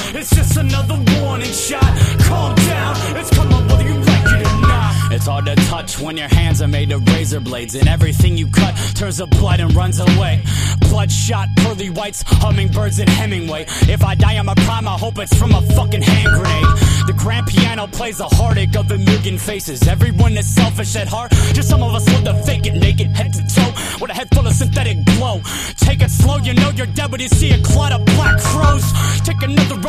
It's just another warning shot. Calm down, it's coming whether you like it or not. It's hard to touch when your hands are made of razor blades, and everything you cut turns to blood and runs away. Bloodshot, pearly whites, hummingbirds and Hemingway. If I die on my prime, I hope it's from a fucking hand grenade. The grand piano plays the heartache of a million faces. Everyone is selfish at heart, just some of us live to fake it, naked head to toe, with a head full of synthetic glow. Take it slow, you know you're dead when you see a cloud of black crows. Take another